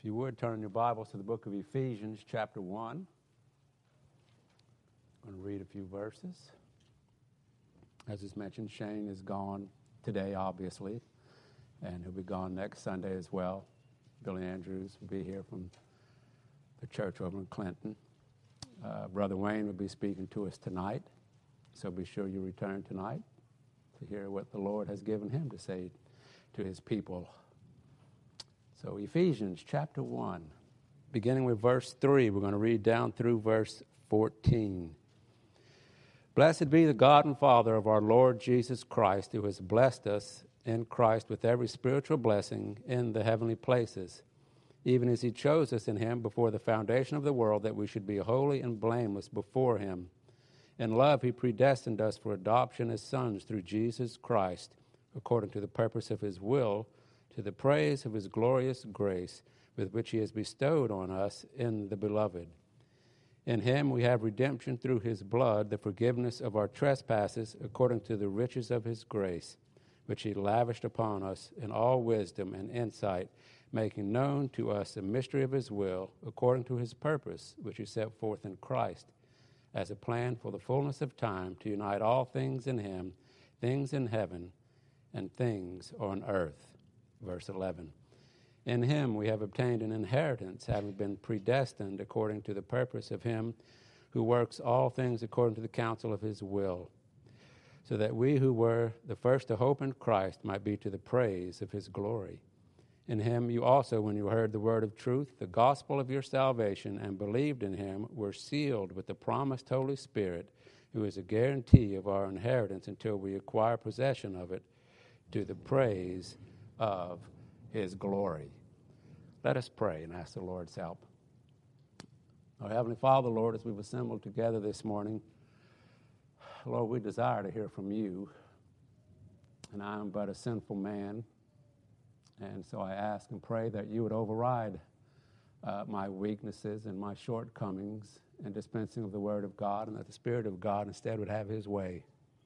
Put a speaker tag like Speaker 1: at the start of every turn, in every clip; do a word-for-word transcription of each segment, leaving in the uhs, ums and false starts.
Speaker 1: If you would, turn your Bibles to the book of Ephesians, chapter one. I'm going to read a few verses. As is mentioned, Shane is gone today, obviously, and he'll be gone next Sunday as well. Billy Andrews will be here from the church over in Clinton. Uh, Brother Wayne will be speaking to us tonight, so be sure you return tonight to hear what the Lord has given him to say to his people. So Ephesians chapter one, beginning with verse three, we're going to read down through verse fourteen. Blessed be the God and Father of our Lord Jesus Christ, who has blessed us in Christ with every spiritual blessing in the heavenly places, even as he chose us in him before the foundation of the world, that we should be holy and blameless before him. In love he predestined us for adoption as sons through Jesus Christ, according to the purpose of his will, to the praise of his glorious grace, with which he has bestowed on us in the Beloved. In him we have redemption through his blood, the forgiveness of our trespasses, according to the riches of his grace, which he lavished upon us in all wisdom and insight, making known to us the mystery of his will, according to his purpose, which he set forth in Christ, as a plan for the fullness of time, to unite all things in him, things in heaven and things on earth. Verse eleven. In him we have obtained an inheritance, having been predestined according to the purpose of him who works all things according to the counsel of his will, so that we who were the first to hope in Christ might be to the praise of his glory. In him you also, when you heard the word of truth, the gospel of your salvation, and believed in him, were sealed with the promised Holy Spirit, who is a guarantee of our inheritance until we acquire possession of it, to the praise of his glory. Let us pray and ask the Lord's help. Our Heavenly Father, Lord, as we've assembled together this morning, Lord, we desire to hear from you, and I am but a sinful man, and so I ask and pray that you would override uh, my weaknesses and my shortcomings in dispensing of the Word of God, and that the Spirit of God instead would have his way.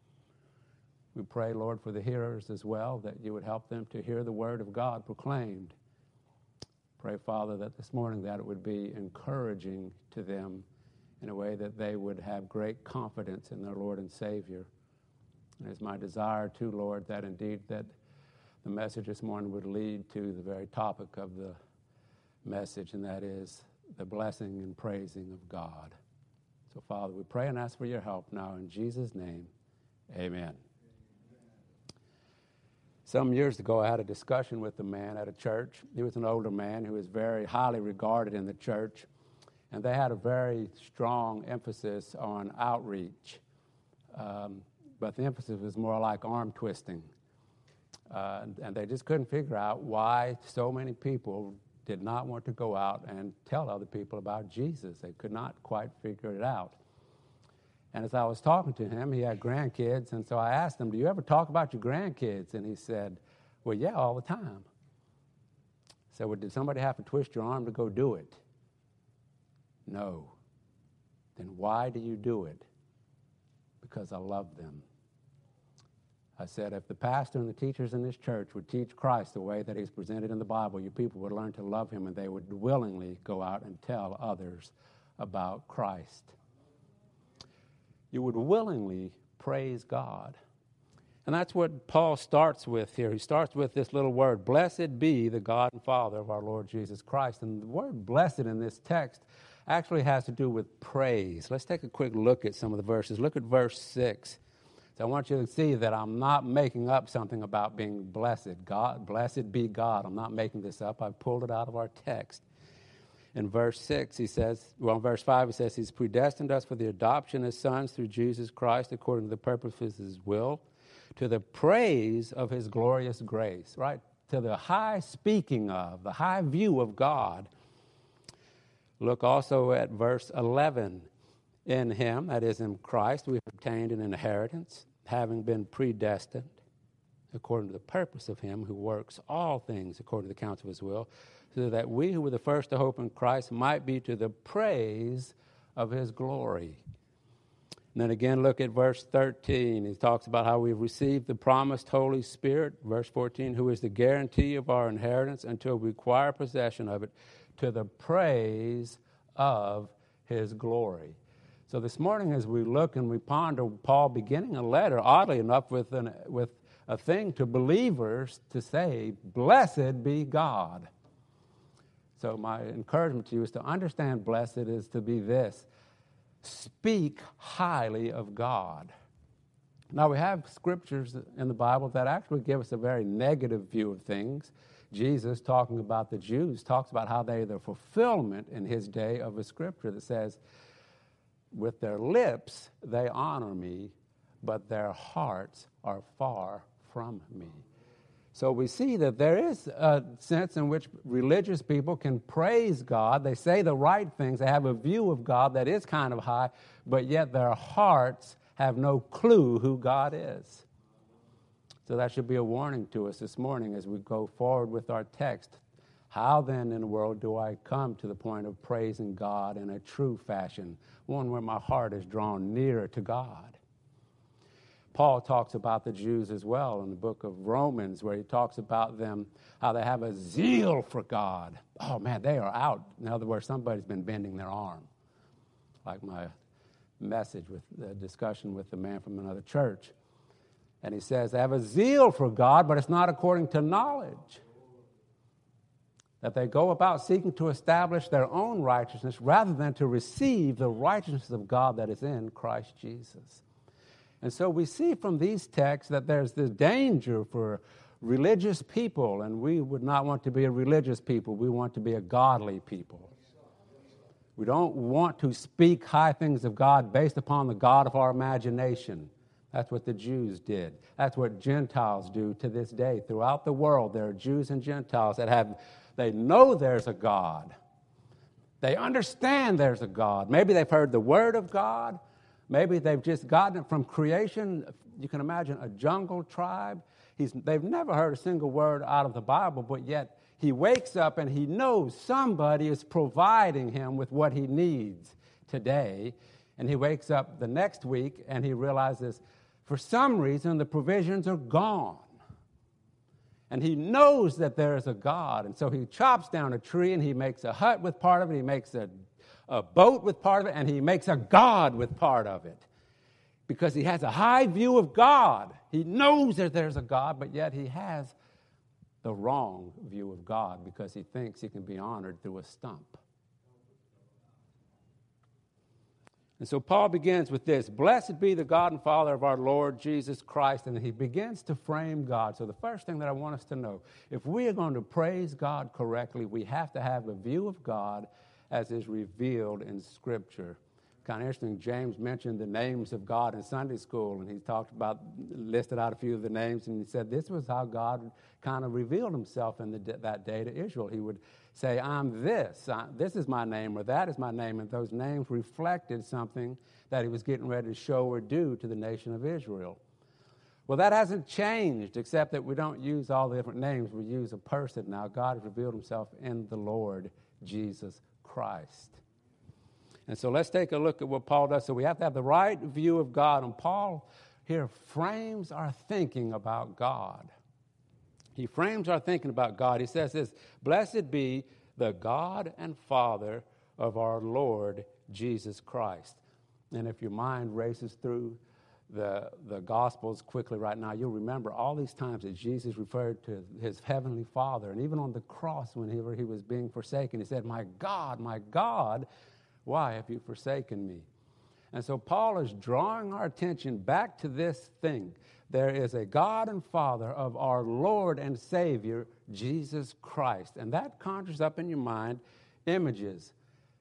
Speaker 1: We pray, Lord, for the hearers as well, that you would help them to hear the word of God proclaimed. Pray, Father, that this morning that it would be encouraging to them in a way that they would have great confidence in their Lord and Savior. And it's my desire, too, Lord, that indeed that the message this morning would lead to the very topic of the message, and that is the blessing and praising of God. So, Father, we pray and ask for your help now in Jesus' name. Amen. Some years ago, I had a discussion with a man at a church. He was an older man who was very highly regarded in the church, and they had a very strong emphasis on outreach. Um, but the emphasis was more like arm twisting. Uh, and, and they just couldn't figure out why so many people did not want to go out and tell other people about Jesus. They could not quite figure it out. And as I was talking to him, he had grandkids, and so I asked him, do you ever talk about your grandkids? And he said, well, yeah, all the time. I said, well, did somebody have to twist your arm to go do it? No. Then why do you do it? Because I love them. I said, if the pastor and the teachers in this church would teach Christ the way that he's presented in the Bible, your people would learn to love him, and they would willingly go out and tell others about Christ. You would willingly praise God. And that's what Paul starts with here. He starts with this little word, blessed be the God and Father of our Lord Jesus Christ. And the word blessed in this text actually has to do with praise. Let's take a quick look at some of the verses. Look at verse six. So I want you to see that I'm not making up something about being blessed. God, blessed be God. I'm not making this up. I pulled it out of our text. In verse six, he says, well, in verse five, he says, he's predestined us for the adoption as sons through Jesus Christ, according to the purpose of his will, to the praise of his glorious grace, right? To the high speaking of, the high view of God. Look also at verse eleven. In him, that is in Christ, we have obtained an inheritance, having been predestined, according to the purpose of him who works all things according to the counsel of his will, so that we who were the first to hope in Christ might be to the praise of his glory. And then again, look at verse thirteen. He talks about how we've received the promised Holy Spirit. Verse fourteen, who is the guarantee of our inheritance until we acquire possession of it, to the praise of his glory. So this morning as we look and we ponder Paul beginning a letter, oddly enough, with, an, with a thing to believers to say, blessed be God. So my encouragement to you is to understand blessed is to be this: speak highly of God. Now we have scriptures in the Bible that actually give us a very negative view of things. Jesus, talking about the Jews, talks about how they are the fulfillment in his day of a scripture that says, with their lips they honor me, but their hearts are far from me. So we see that there is a sense in which religious people can praise God. They say the right things. They have a view of God that is kind of high, but yet their hearts have no clue who God is. So that should be a warning to us this morning as we go forward with our text. How then in the world do I come to the point of praising God in a true fashion, one where my heart is drawn nearer to God? Paul talks about the Jews as well in the book of Romans, where he talks about them, how they have a zeal for God. Oh, man, they are out. In other words, somebody's been bending their arm, like my message with the discussion with the man from another church. And he says they have a zeal for God, but it's not according to knowledge. That they go about seeking to establish their own righteousness rather than to receive the righteousness of God that is in Christ Jesus. And so we see from these texts that there's this danger for religious people, and we would not want to be a religious people. We want to be a godly people. We don't want to speak high things of God based upon the God of our imagination. That's what the Jews did. That's what Gentiles do to this day. Throughout the world, there are Jews and Gentiles that have, they know there's a God. They understand there's a God. Maybe they've heard the word of God. Maybe they've just gotten it from creation. You can imagine a jungle tribe. He's, they've never heard a single word out of the Bible, but yet he wakes up and he knows somebody is providing him with what he needs today. And he wakes up the next week and he realizes, for some reason, the provisions are gone. And he knows that there is a God. And so he chops down a tree and he makes a hut with part of it. He makes a, a boat with part of it. And he makes a God with part of it. Because he has a high view of God. He knows that there's a God, but yet he has the wrong view of God because he thinks he can be honored through a stump. And so Paul begins with this: blessed be the God and Father of our Lord Jesus Christ. And he begins to frame God. So the first thing that I want us to know, if we are going to praise God correctly, we have to have a view of God as is revealed in Scripture. Kind of interesting, James mentioned the names of God in Sunday school, and he talked about, listed out a few of the names, and he said this was how God kind of revealed himself in the, that day to Israel. He would say, I'm this, I, this is my name, or that is my name, and those names reflected something that he was getting ready to show or do to the nation of Israel. Well, that hasn't changed, except that we don't use all the different names. We use a person now. God has revealed himself in the Lord Jesus Christ. And so let's take a look at what Paul does. So we have to have the right view of God. And Paul here frames our thinking about God. He frames our thinking about God. He says this: blessed be the God and Father of our Lord Jesus Christ. And if your mind races through the, the Gospels quickly right now, you'll remember all these times that Jesus referred to his heavenly Father. And even on the cross, whenever he was being forsaken, he said, my God, my God, why have you forsaken me? And so Paul is drawing our attention back to this thing. There is a God and Father of our Lord and Savior, Jesus Christ. And that conjures up in your mind images.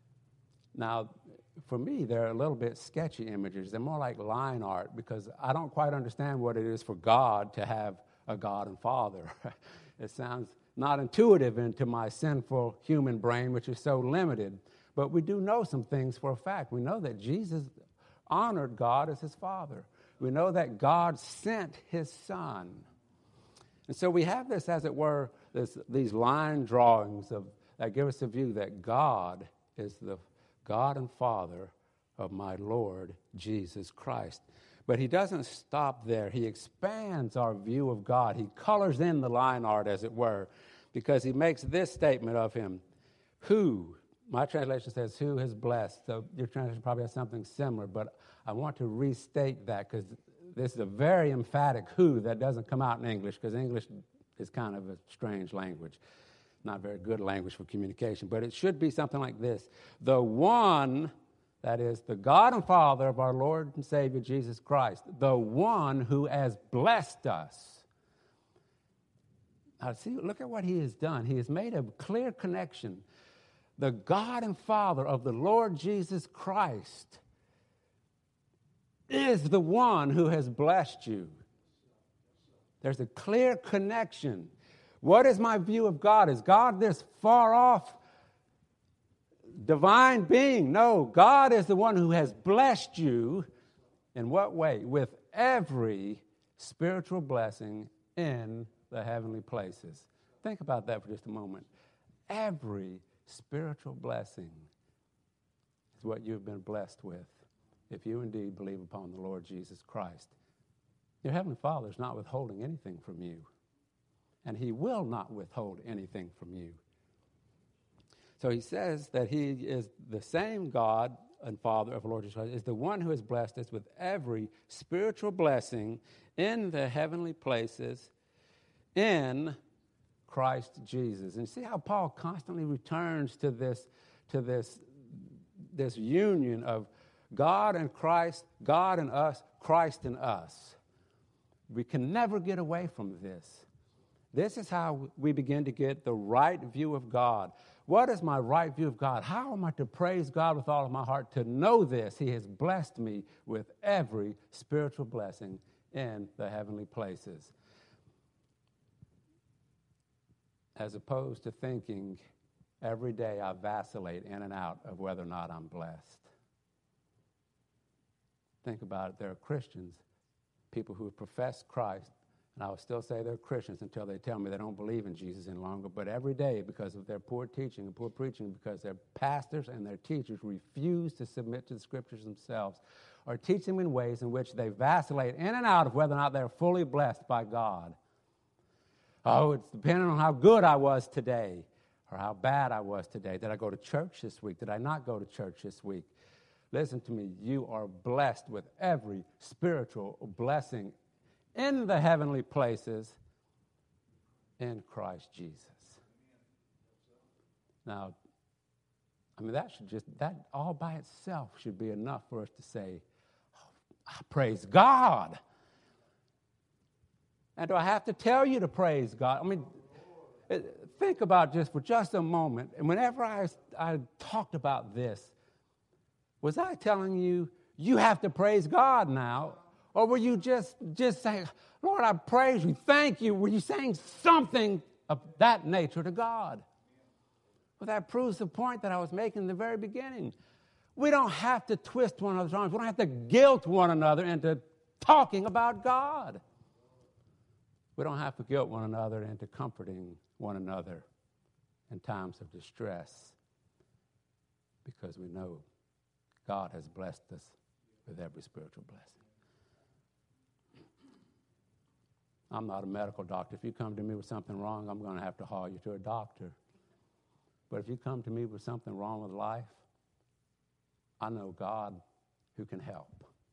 Speaker 1: Now, for me, they're a little bit sketchy images. They're more like line art because I don't quite understand what it is for God to have a God and Father. It sounds not intuitive into my sinful human brain, which is so limited. But we do know some things for a fact. We know that Jesus honored God as his Father. We know that God sent his Son. And so we have this, as it were, this, these line drawings of that give us a view that God is the God and Father of my Lord Jesus Christ. But he doesn't stop there. He expands our view of God. He colors in the line art, as it were, because he makes this statement of him: Who, my translation says, who has blessed. So your translation probably has something similar, but I want to restate that because this is a very emphatic who that doesn't come out in English, because English is kind of a strange language. Not very good language for communication, but it should be something like this. The one, that is the God and Father of our Lord and Savior Jesus Christ, the one who has blessed us. Now see, look at what he has done. He has made a clear connection. The God and Father of the Lord Jesus Christ is the one who has blessed you. There's a clear connection. What is my view of God? Is God this far off divine being? No, God is the one who has blessed you. In what way? With every spiritual blessing in the heavenly places. Think about that for just a moment. Every spiritual blessing is what you've been blessed with if you indeed believe upon the Lord Jesus Christ. Your Heavenly Father is not withholding anything from you, and He will not withhold anything from you. So He says that He is the same God and Father of the Lord Jesus Christ, is the one who has blessed us with every spiritual blessing in the heavenly places in Christ Jesus. And see how Paul constantly returns to this, to this, this union of God and Christ, God and us, Christ and us. We can never get away from this. This is how we begin to get the right view of God. What is my right view of God? How am I to praise God with all of my heart? To know this, He has blessed me with every spiritual blessing in the heavenly places. As opposed to thinking every day I vacillate in and out of whether or not I'm blessed. Think about it. There are Christians, people who profess Christ, and I will still say they're Christians until they tell me they don't believe in Jesus any longer, but every day, because of their poor teaching and poor preaching, because their pastors and their teachers refuse to submit to the Scriptures themselves, or teach them in ways in which they vacillate in and out of whether or not they're fully blessed by God. Oh, it's depending on how good I was today, or how bad I was today. Did I go to church this week? Did I not go to church this week? Listen to me, you are blessed with every spiritual blessing in the heavenly places in Christ Jesus. Now, I mean, that should just, that all by itself should be enough for us to say, oh, praise God. And do I have to tell you to praise God? I mean, think about just for just a moment, and whenever I, I talked about this, was I telling you, you have to praise God now? Or were you just, just saying, Lord, I praise you, thank you? Were you saying something of that nature to God? Well, that proves the point that I was making in the very beginning. We don't have to twist one another's arms. We don't have to guilt one another into talking about God. We don't have to guilt one another into comforting one another in times of distress, because we know God has blessed us with every spiritual blessing. I'm not a medical doctor. If you come to me with something wrong, I'm going to have to haul you to a doctor. But if you come to me with something wrong with life, I know God who can help.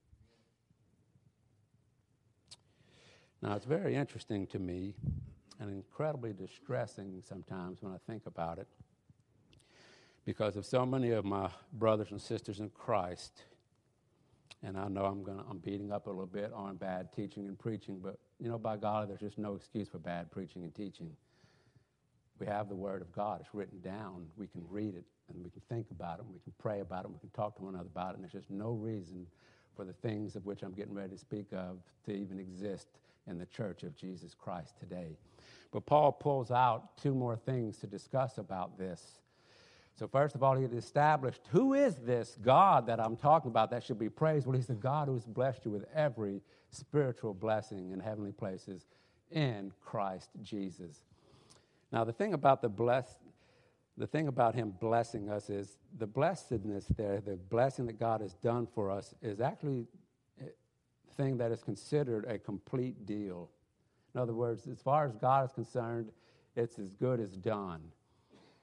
Speaker 1: Now, it's very interesting to me and incredibly distressing sometimes when I think about it, because of so many of my brothers and sisters in Christ, and I know I'm gonna I'm beating up a little bit on bad teaching and preaching, but you know, by God, there's just no excuse for bad preaching and teaching. We have the Word of God. It's written down. We can read it, and we can think about it, and we can pray about it, and we can talk to one another about it, and there's just no reason for the things of which I'm getting ready to speak of to even exist in the church of Jesus Christ today. But Paul pulls out two more things to discuss about this. So first of all, he had established, who is this God that I'm talking about that should be praised? Well, he's the God who has blessed you with every spiritual blessing in heavenly places in Christ Jesus. Now, the thing about the blessed, the thing about him blessing us is the blessedness there, the blessing that God has done for us is actually a thing that is considered a complete deal. In other words, as far as God is concerned, it's as good as done.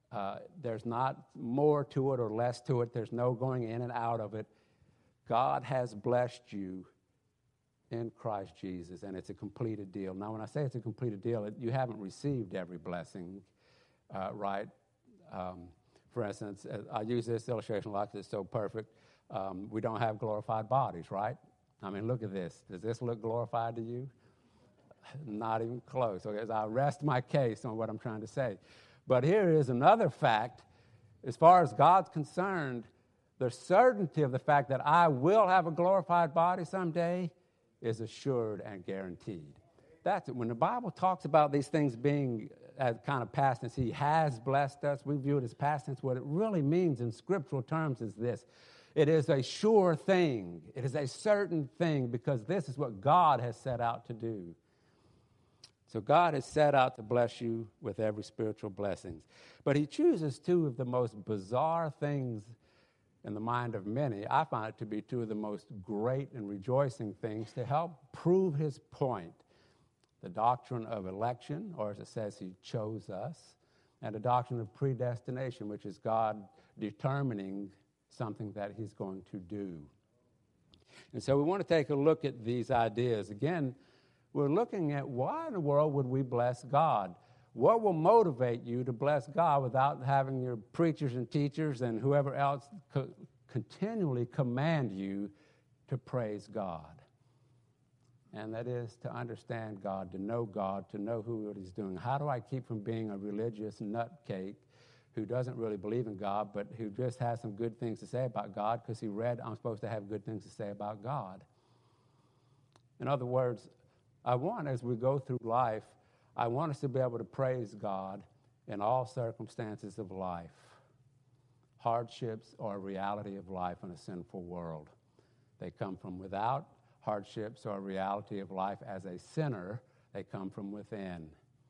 Speaker 1: Uh, there's not more to it or less to it. There's no going in and out of it. God has blessed you in Christ Jesus, and it's a completed deal. Now, when I say it's a completed deal, it, you haven't received every blessing, uh, right? Um, for instance, I use this illustration like it's so perfect. Um, we don't have glorified bodies, right? I mean, look at this. Does this look glorified to you? Not even close. Okay, so I rest my case on what I'm trying to say. But here is another fact. As far as God's concerned, the certainty of the fact that I will have a glorified body someday is assured and guaranteed. That's it. When the Bible talks about these things being as kind of past tense, he has blessed us, we view it as past tense. What it really means in scriptural terms is this. It is a sure thing. It is a certain thing because this is what God has set out to do. So God has set out to bless you with every spiritual blessing. But he chooses two of the most bizarre things in the mind of many. I find it to be two of the most great and rejoicing things to help prove his point. The doctrine of election, or as it says, he chose us, and the doctrine of predestination, which is God determining something that he's going to do. And so we want to take a look at these ideas. Again, we're looking at why in the world would we bless God? What will motivate you to bless God without having your preachers and teachers and whoever else co- continually command you to praise God? And that is to understand God, to know God, to know who it is doing. How do I keep from being a religious nutcake who doesn't really believe in God, but who just has some good things to say about God because he read I'm supposed to have good things to say about God? In other words, I want, as we go through life, I want us to be able to praise God in all circumstances of life. Hardships are a reality of life in a sinful world. They come from without. Hardships are a reality of life as a sinner. They come from within.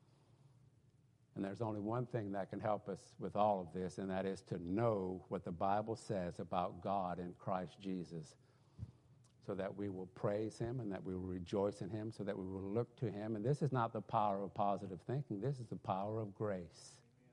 Speaker 1: And there's only one thing that can help us with all of this, and that is to know what the Bible says about God in Christ Jesus, so that we will praise him and that we will rejoice in him, so that we will look to him. And this is not the power of positive thinking. This is the power of grace.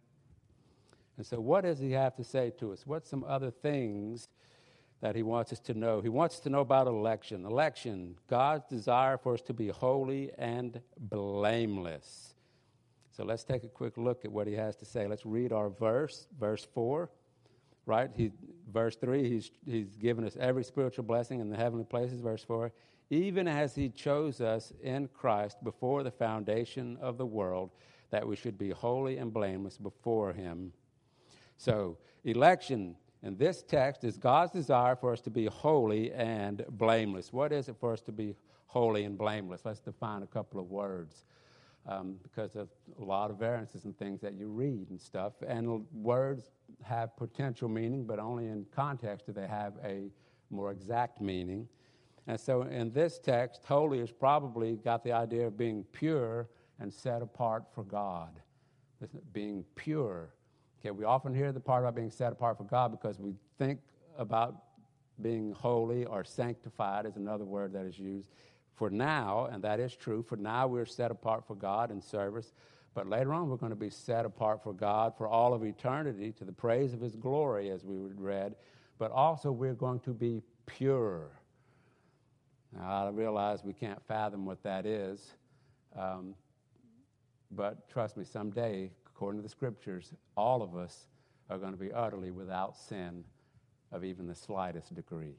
Speaker 1: And so what does he have to say to us? What's some other things that he wants us to know? He wants us to know about election. Election, God's desire for us to be holy and blameless. So let's take a quick look at what he has to say. Let's read our verse, verse four. Right? He, verse three, he's, he's given us every spiritual blessing in the heavenly places. Verse four, even as he chose us in Christ before the foundation of the world, that we should be holy and blameless before him. So, election in this text is God's desire for us to be holy and blameless. What is it for us to be holy and blameless? Let's define a couple of words. Um, because of a lot of variances and things that you read and stuff. And words have potential meaning, but only in context do they have a more exact meaning. And so in this text, holy has probably got the idea of being pure and set apart for God. Being pure. Okay, we often hear the part about being set apart for God because we think about being holy or sanctified is another word that is used. For now, and that is true, for now we're set apart for God in service, but later on we're going to be set apart for God for all of eternity to the praise of his glory, as we read, but also we're going to be pure. Now, I realize we can't fathom what that is, um, but trust me, someday, according to the scriptures, all of us are going to be utterly without sin of even the slightest degree.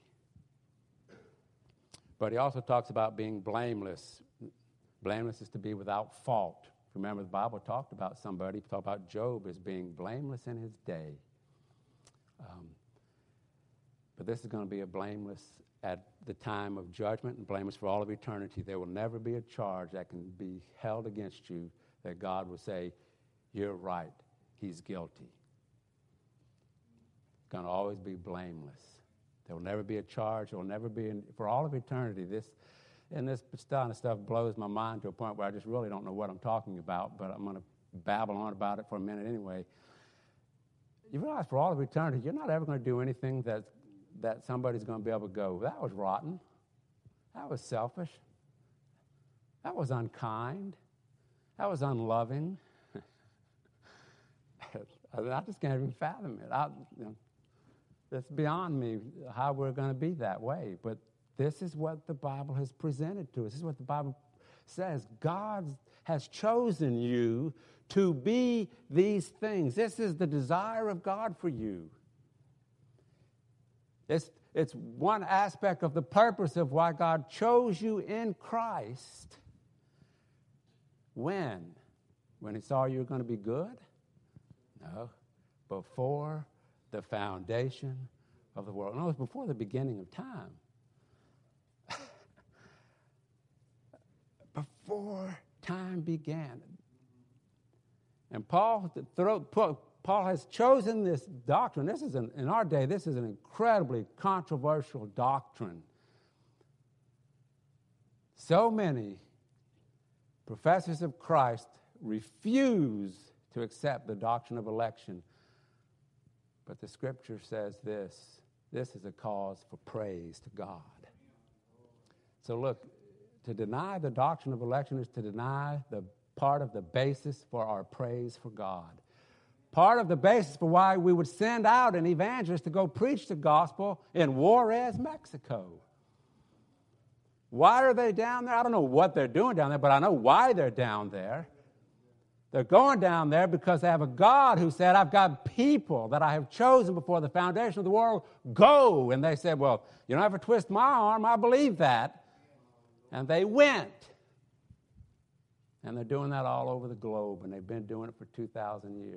Speaker 1: But he also talks about being blameless. Blameless is to be without fault. Remember, the Bible talked about somebody, talked about Job as being blameless in his day. Um, but this is going to be a blameless at the time of judgment and blameless for all of eternity. There will never be a charge that can be held against you that God will say, you're right, he's guilty. It's going to always be blameless. There will never be a charge. There will never be, in, for all of eternity, this, and this kind of stuff blows my mind to a point where I just really don't know what I'm talking about, but I'm going to babble on about it for a minute anyway. You realize for all of eternity, you're not ever going to do anything that, that somebody's going to be able to go, that was rotten. That was selfish. That was unkind. That was unloving. I just can't even fathom it. I, you know, it's beyond me how we're going to be that way. But this is what the Bible has presented to us. This is what the Bible says. God has chosen you to be these things. This is the desire of God for you. It's, it's one aspect of the purpose of why God chose you in Christ. When? When he saw you were going to be good? No. Before the foundation of the world. No, it was before the beginning of time. Before time began. And Paul, Paul has chosen this doctrine. This is an, in our day, this is an incredibly controversial doctrine. So many professors of Christ refuse to accept the doctrine of election. But the Scripture says this, this is a cause for praise to God. So look, to deny the doctrine of election is to deny the part of the basis for our praise for God. Part of the basis for why we would send out an evangelist to go preach the gospel in Juarez, Mexico. Why are they down there? I don't know what they're doing down there, but I know why they're down there. They're going down there because they have a God who said, I've got people that I have chosen before the foundation of the world. Go. And they said, well, you don't have to twist my arm. I believe that. And they went. And they're doing that all over the globe, and they've been doing it for two thousand years.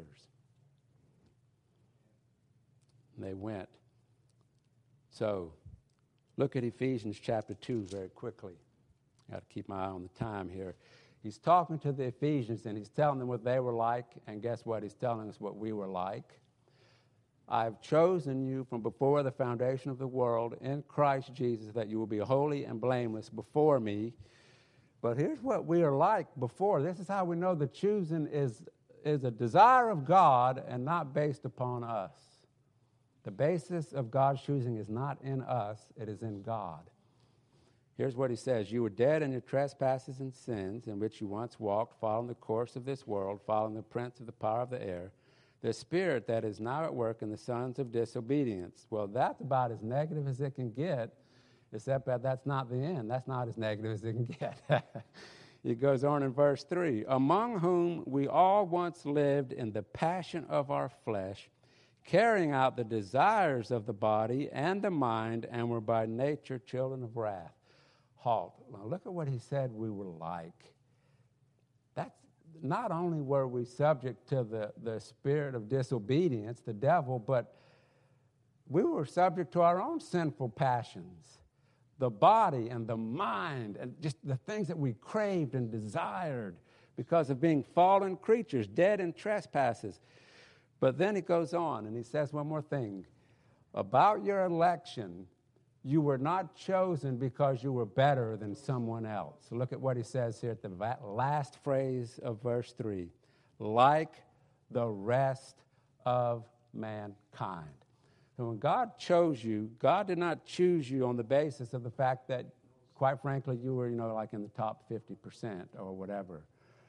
Speaker 1: And they went. So, look at Ephesians chapter two very quickly. I've got to keep my eye on the time here. He's talking to the Ephesians, and he's telling them what they were like, and guess what? He's telling us what we were like. I've chosen you from before the foundation of the world in Christ Jesus that you will be holy and blameless before me. But here's what we are like before. This is how we know the choosing is, is a desire of God and not based upon us. The basis of God's choosing is not in us, it is in God. Here's what he says. You were dead in your trespasses and sins in which you once walked, following the course of this world, following the prince of the power of the air, the spirit that is now at work in the sons of disobedience. Well, that's about as negative as it can get, except that that's not the end. That's not as negative as it can get. It goes on in verse three. Among whom we all once lived in the passion of our flesh, carrying out the desires of the body and the mind, and were by nature children of wrath. Halt. Now look at what he said we were like. That's not only were we subject to the, the spirit of disobedience, the devil, but we were subject to our own sinful passions, the body and the mind, and just the things that we craved and desired because of being fallen creatures, dead in trespasses. But then he goes on and he says one more thing. About your election, you were not chosen because you were better than someone else. So look at what he says here at the last phrase of verse three. Like the rest of mankind. So when God chose you, God did not choose you on the basis of the fact that, quite frankly, you were, you know, like in the top fifty percent or whatever.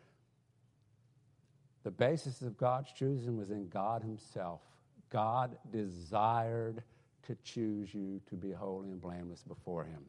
Speaker 1: The basis of God's choosing was in God himself. God desired to choose you to be holy and blameless before him.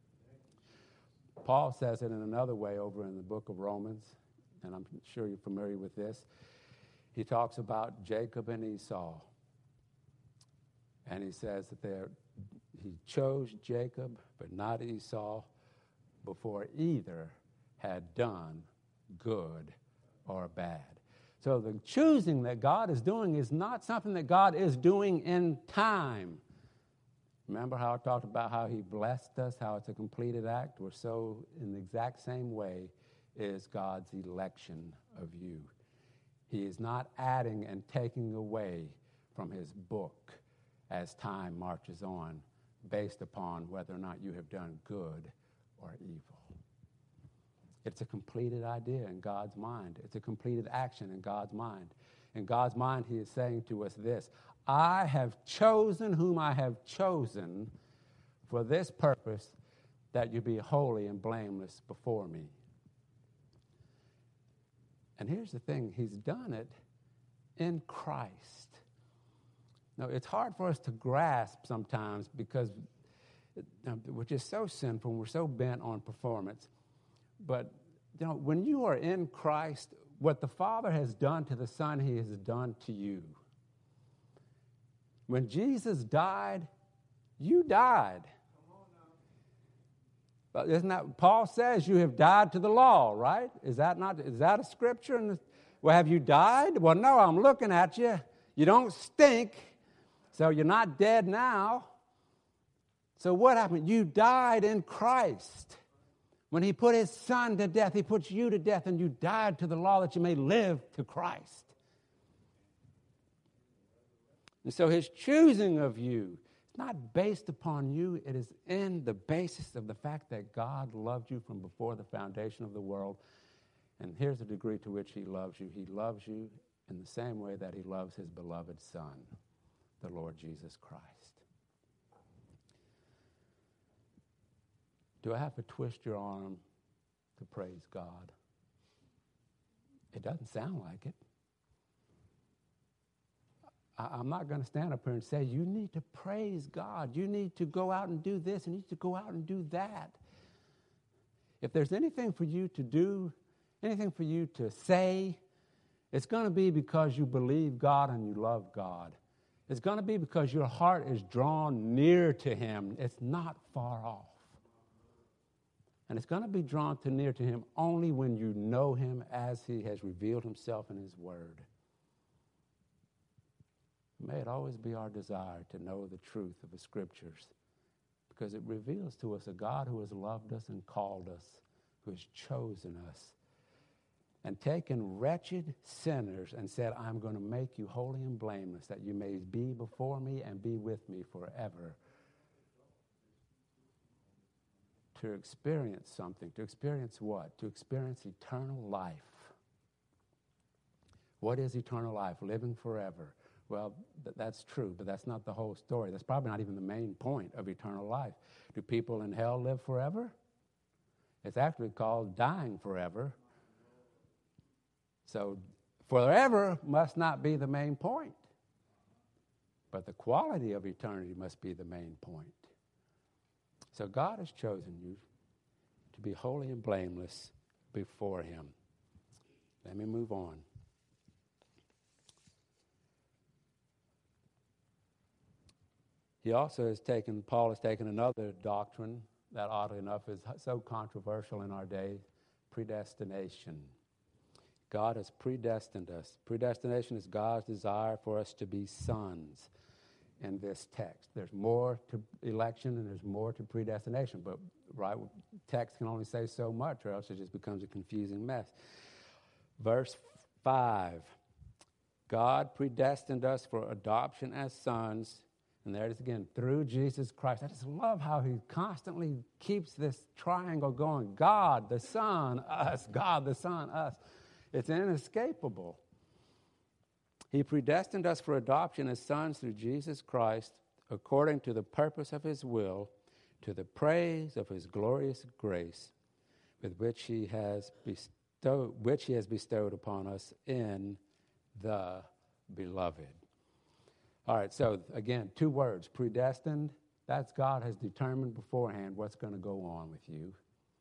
Speaker 1: Paul says it in another way over in the book of Romans, and I'm sure you're familiar with this. He talks about Jacob and Esau. And he says that there, he chose Jacob, but not Esau, before either had done good or bad. So the choosing that God is doing is not something that God is doing in time. Remember how I talked about how he blessed us, how it's a completed act? We're so, in the exact same way, is God's election of you. He is not adding and taking away from his book as time marches on, based upon whether or not you have done good or evil. It's a completed idea in God's mind. It's a completed action in God's mind. In God's mind, he is saying to us this, I have chosen whom I have chosen for this purpose, that you be holy and blameless before me. And here's the thing, he's done it in Christ. Now, it's hard for us to grasp sometimes because we're just so sinful and we're so bent on performance. But, you know, when you are in Christ, what the Father has done to the Son, he has done to you. When Jesus died, you died. But isn't that, Paul says you have died to the law, right? Is that not, is that a scripture? In the, well, have you died? Well, no, I'm looking at you. You don't stink, so you're not dead now. So what happened? You died in Christ. When he put his Son to death, he puts you to death, and you died to the law that you may live to Christ. And so his choosing of you is not based upon you. It is in the basis of the fact that God loved you from before the foundation of the world. And here's the degree to which he loves you. He loves you in the same way that he loves his beloved Son, the Lord Jesus Christ. Do I have to twist your arm to praise God? It doesn't sound like it. I, I'm not going to stand up here and say, you need to praise God. You need to go out and do this, and you need to go out and do that. If there's anything for you to do, anything for you to say, it's going to be because you believe God and you love God. It's going to be because your heart is drawn near to him. It's not far off. And it's going to be drawn to near to him only when you know him as he has revealed himself in his word. May it always be our desire to know the truth of the scriptures, because it reveals to us a God who has loved us and called us, who has chosen us, and taken wretched sinners and said, I'm going to make you holy and blameless, that you may be before me and be with me forever. To experience something. To experience what? To experience eternal life. What is eternal life? Living forever. Well, th- that's true, but that's not the whole story. That's probably not even the main point of eternal life. Do people in hell live forever? It's actually called dying forever. So forever must not be the main point. But the quality of eternity must be the main point. So God has chosen you to be holy and blameless before him. Let me move on. He also has taken, Paul has taken another doctrine that oddly enough is so controversial in our day, predestination. God has predestined us. Predestination is God's desire for us to be sons. In this text, there's more to election and there's more to predestination, but right, text can only say so much, or else it just becomes a confusing mess. Verse five, God predestined us for adoption as sons, and there it is again, through Jesus Christ. I just love how he constantly keeps this triangle going. God, the Son, us. God, the Son, us. It's inescapable. He predestined us for adoption as sons through Jesus Christ, according to the purpose of his will, to the praise of his glorious grace, with which he has bestowed, which he has bestowed upon us in the beloved. All right, so again, two words, predestined. That's God has determined beforehand what's going to go on with you.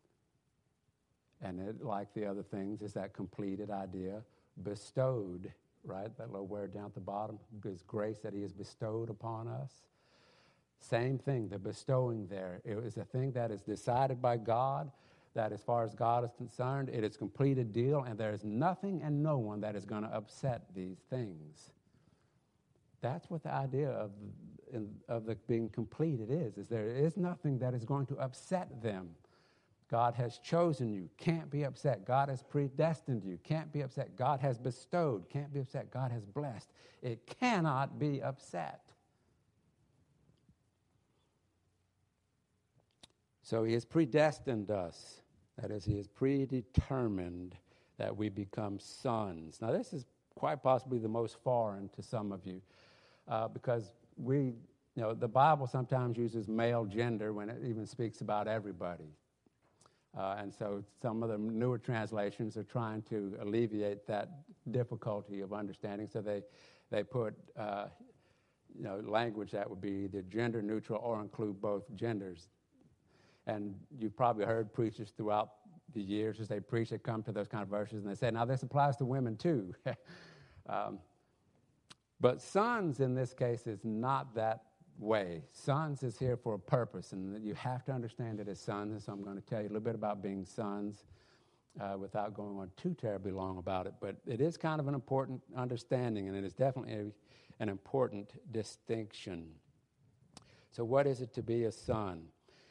Speaker 1: And it, like the other things, is that completed idea, bestowed. Right, that little word down at the bottom, His grace that he has bestowed upon us. Same thing, the bestowing there. It is a thing that is decided by God, that as far as God is concerned, it is a completed deal, and there is nothing and no one that is going to upset these things. That's what the idea of, of the being completed is, is there is nothing that is going to upset them. God has chosen you, can't be upset. God has predestined you, can't be upset. God has bestowed, can't be upset. God has blessed. It cannot be upset. So he has predestined us. That is, he has predetermined that we become sons. Now, this is quite possibly the most foreign to some of you uh, because we, you know, the Bible sometimes uses male gender when it even speaks about everybody. Uh, and so some of the newer translations are trying to alleviate that difficulty of understanding. So they, they put uh, you know, language that would be either gender neutral or include both genders. And you've probably heard preachers throughout the years as they preach, they come to those kind of verses and they say, now this applies to women too. um, but sons in this case is not that way. Sons is here for a purpose, and you have to understand it as sons. And so I'm going to tell you a little bit about being sons uh, without going on too terribly long about it. But it is kind of an important understanding, and it is definitely a, an important distinction. So what is it to be a son?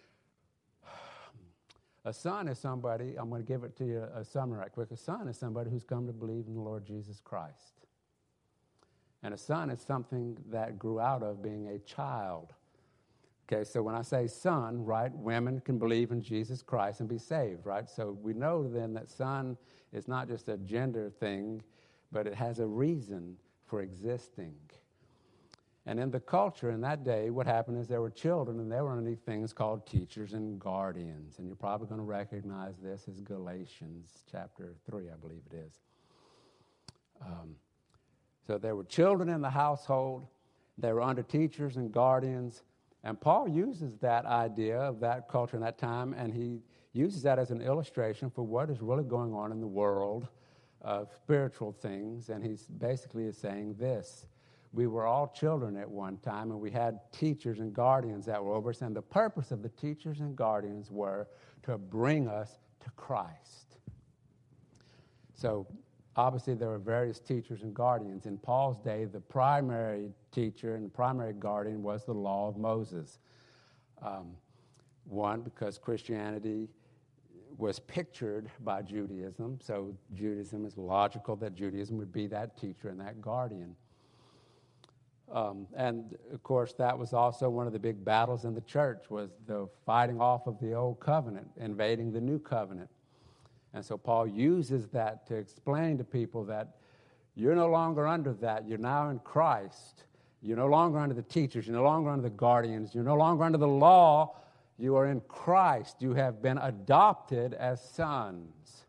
Speaker 1: A son is somebody, I'm going to give it to you a summary right quick. A son is somebody who's come to believe in the Lord Jesus Christ. And a son is something that grew out of being a child. Okay, so when I say son, right, women can believe in Jesus Christ and be saved, right? So we know then that son is not just a gender thing, but it has a reason for existing. And in the culture in that day, what happened is there were children, and they were underneath things called teachers and guardians. And you're probably going to recognize this as Galatians chapter three, I believe it is. Um, so there were children in the household. They were under teachers and guardians. And Paul uses that idea of that culture in that time, and he uses that as an illustration for what is really going on in the world of spiritual things. And he's basically is saying this. We were all children at one time, and we had teachers and guardians that were over us, and the purpose of the teachers and guardians were to bring us to Christ. So, obviously, there were various teachers and guardians. In Paul's day, the primary teacher and the primary guardian was the law of Moses. Um, one, because Christianity was pictured by Judaism, so Judaism is logical that Judaism would be that teacher and that guardian. Um, and, of course, that was also one of the big battles in the church, was the fighting off of the old covenant, invading the new covenant. And so Paul uses that to explain to people that you're no longer under that. You're now in Christ. You're no longer under the teachers. You're no longer under the guardians. You're no longer under the law. You are in Christ. You have been adopted as sons.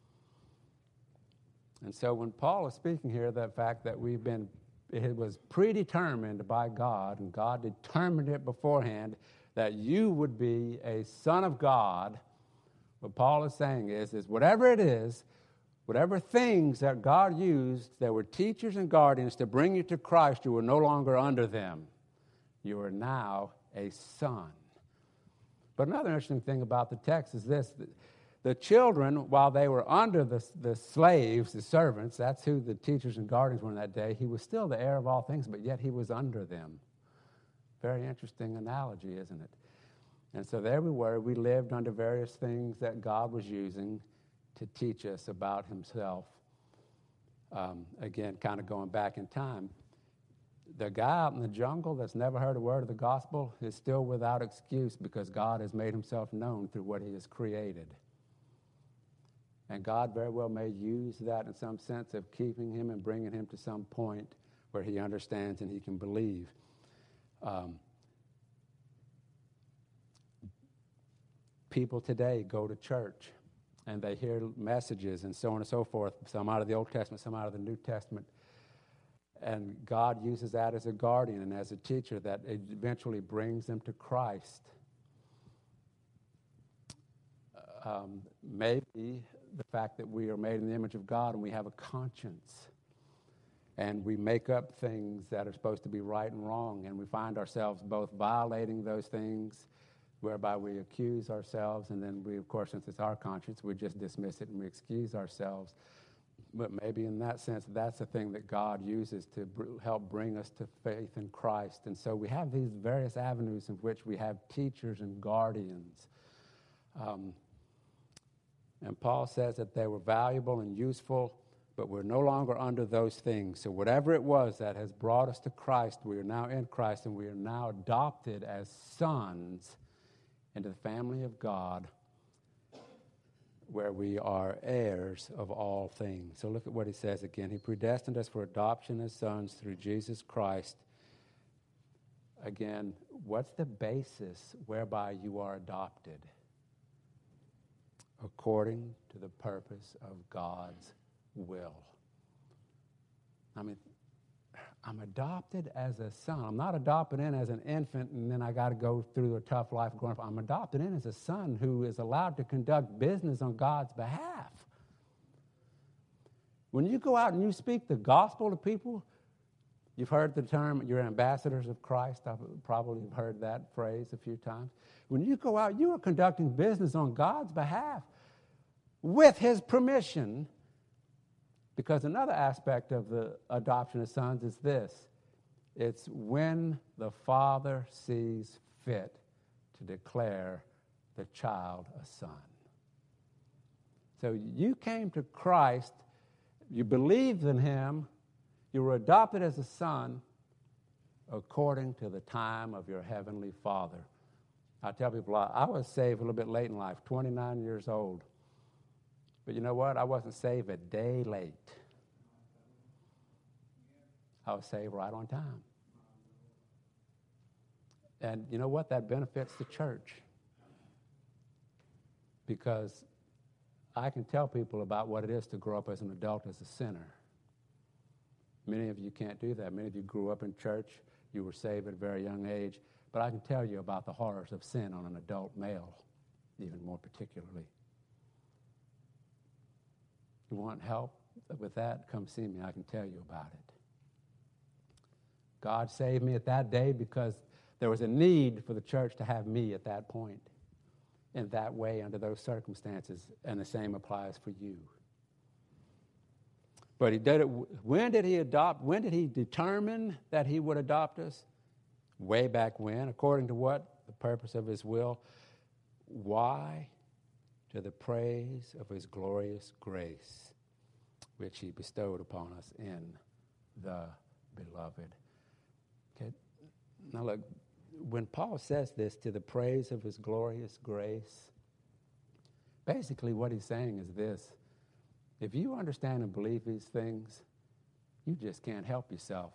Speaker 1: And so when Paul is speaking here, the fact that we've been it was predetermined by God, and God determined it beforehand that you would be a son of God. What Paul is saying is, is whatever it is, whatever things that God used that were teachers and guardians to bring you to Christ, you were no longer under them. You are now a son. But another interesting thing about the text is this. The children, while they were under the, the slaves, the servants, that's who the teachers and guardians were in that day, he was still the heir of all things, but yet he was under them. Very interesting analogy, isn't it? And so there we were. We lived under various things that God was using to teach us about himself. Um, again, kind of going back in time. The guy out in the jungle that's never heard a word of the gospel is still without excuse because God has made himself known through what he has created. And God very well may use that in some sense of keeping him and bringing him to some point where he understands and he can believe. Um, people today go to church and they hear messages and so on and so forth, some out of the Old Testament, some out of the New Testament. And God uses that as a guardian and as a teacher that eventually brings them to Christ. Um, maybe the fact that we are made in the image of God and we have a conscience and we make up things that are supposed to be right and wrong, and we find ourselves both violating those things whereby we accuse ourselves, and then we, of course, since it's our conscience, we just dismiss it and we excuse ourselves. But maybe in that sense, that's the thing that God uses to br- help bring us to faith in Christ. And so we have these various avenues in which we have teachers and guardians. Um, And Paul says that they were valuable and useful, but we're no longer under those things. So whatever it was that has brought us to Christ, we are now in Christ, and we are now adopted as sons into the family of God, where we are heirs of all things. So look at what he says again. He predestined us for adoption as sons through Jesus Christ. Again, what's the basis whereby you are adopted? according to the purpose of God's will. I mean, I'm adopted as a son. I'm not adopted in as an infant and then I got to go through a tough life growing up. I'm adopted in as a son who is allowed to conduct business on God's behalf. When you go out and you speak the gospel to people, you've heard the term, you're ambassadors of Christ. I've probably heard that phrase a few times. When you go out, you are conducting business on God's behalf with his permission. Because another aspect of the adoption of sons is this. It's when the father sees fit to declare the child a son. So you came to Christ, you believed in him, you were adopted as a son according to the time of your heavenly Father. I tell people, I was saved a little bit late in life, twenty-nine years old. But you know what? I wasn't saved a day late. I was saved right on time. And you know what? That benefits the church. Because I can tell people about what it is to grow up as an adult as a sinner. Many of you can't do that. Many of you grew up in church. You were saved at a very young age. But I can tell you about the horrors of sin on an adult male, even more particularly. You want help with that? Come see me. I can tell you about it. God saved me at that day because there was a need for the church to have me at that point, in that way, under those circumstances, and the same applies for you. But he did it. When did he adopt? When did he determine that he would adopt us? Way back when, according to what? The purpose of his will. Why? To the praise of his glorious grace, which he bestowed upon us in the beloved. Okay. Now look, when Paul says this, to the praise of his glorious grace, basically what he's saying is this. If you understand and believe these things, you just can't help yourself.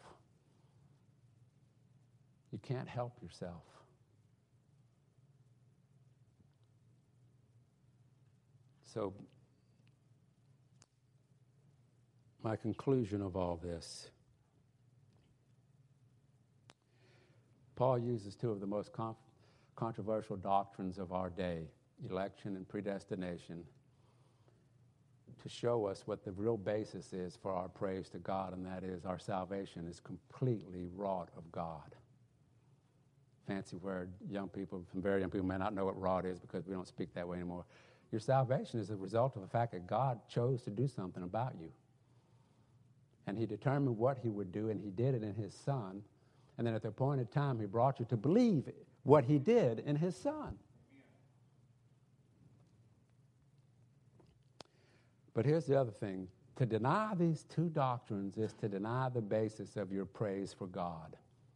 Speaker 1: You can't help yourself. So, my conclusion of all this, Paul uses two of the most con- controversial doctrines of our day, election and predestination, to show us what the real basis is for our praise to God, and that is our salvation is completely wrought of God. Fancy word, young people, some very young people may not know what wrought is because we don't speak that way anymore. Your salvation is a result of the fact that God chose to do something about you. And he determined what he would do, and he did it in his Son. And then at the appointed time, he brought you to believe what he did in his Son. But here's the other thing. To deny these two doctrines is to deny the basis of your praise for God.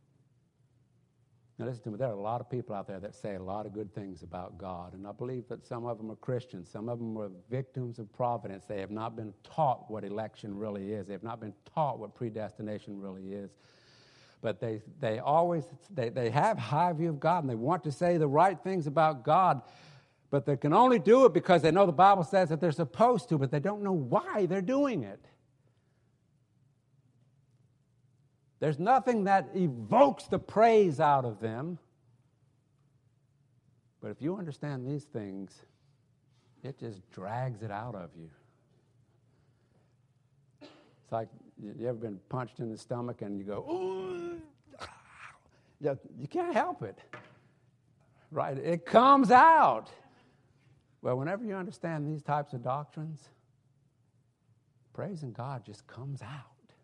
Speaker 1: Now listen to me, there are a lot of people out there that say a lot of good things about God, and I believe that some of them are Christians. Some of them are victims of providence. They have not been taught what election really is. They have not been taught what predestination really is. But they they always, they, they have high view of God, and they want to say the right things about God, but they can only do it because they know the Bible says that they're supposed to, but they don't know why they're doing it. There's nothing that evokes the praise out of them. But if you understand these things, it just drags it out of you. It's like, you ever been punched in the stomach and you go, ooh, you, you can't help it. Right? It comes out. Well, whenever you understand these types of doctrines, praising God just comes out.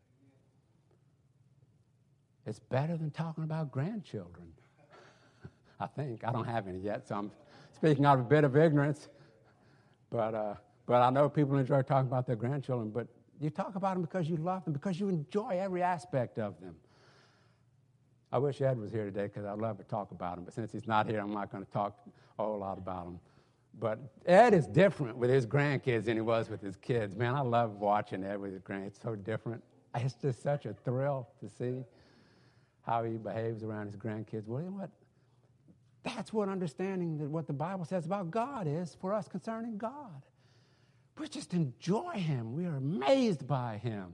Speaker 1: It's better than talking about grandchildren. I think. I don't have any yet, so I'm speaking out of a bit of ignorance. But uh, but I know people enjoy talking about their grandchildren, but you talk about them because you love them, because you enjoy every aspect of them. I wish Ed was here today because I'd love to talk about him, but since he's not here, I'm not going to talk a whole lot about him. But Ed is different with his grandkids than he was with his kids. Man, I love watching Ed with his grandkids. It's so different. It's just such a thrill to see how he behaves around his grandkids. Well, you know what? That's what understanding that what the Bible says about God is for us concerning God. We just enjoy him. We are amazed by him.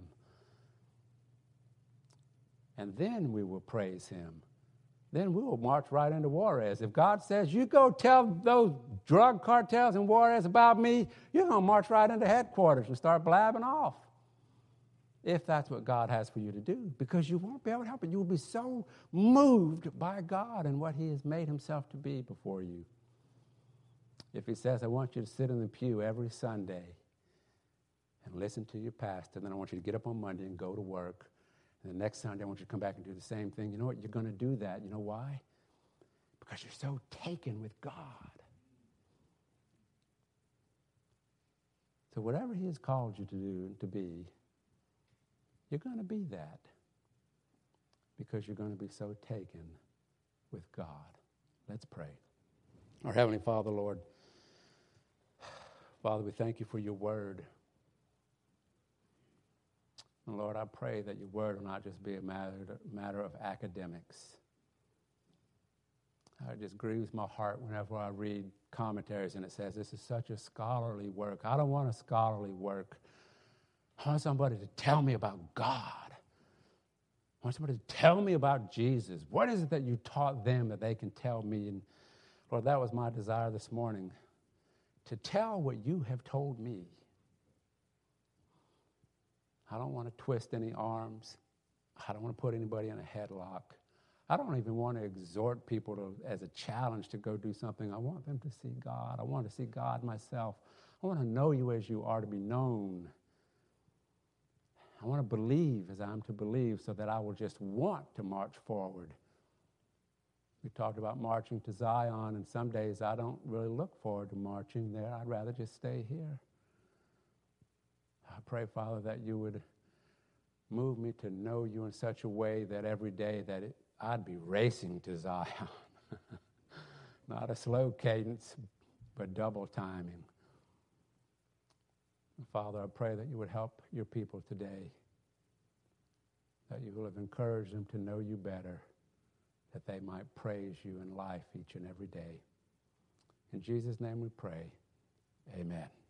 Speaker 1: And then we will praise him. Then we will march right into Juarez. If God says, you go tell those drug cartels in Juarez about me, you're going to march right into headquarters and start blabbing off. If that's what God has for you to do, because you won't be able to help it. You will be so moved by God and what he has made himself to be before you. If he says, I want you to sit in the pew every Sunday and listen to your pastor, then I want you to get up on Monday and go to work. And the next Sunday, I want you to come back and do the same thing. You know what? You're going to do that. You know why? Because you're so taken with God. So whatever he has called you to do and to be, you're going to be that because you're going to be so taken with God. Let's pray. Our Heavenly Father, Lord, Father, we thank you for your word. And Lord, I pray that your word will not just be a matter, matter of academics. It just grieves my heart whenever I read commentaries and it says this is such a scholarly work. I don't want a scholarly work. I want somebody to tell me about God. I want somebody to tell me about Jesus. What is it that you taught them that they can tell me? And Lord, that was my desire this morning, to tell what you have told me. I don't want to twist any arms. I don't want to put anybody in a headlock. I don't even want to exhort people to, as a challenge to go do something. I want them to see God. I want to see God myself. I want to know you as you are to be known. I want to believe as I'm to believe so that I will just want to march forward. We talked about marching to Zion, and some days I don't really look forward to marching there. I'd rather just stay here. I pray, Father, that you would move me to know you in such a way that every day that it, I'd be racing to Zion. Not a slow cadence, but double timing. Father, I pray that you would help your people today, that you will have encouraged them to know you better, that they might praise you in life each and every day. In Jesus' name we pray, amen.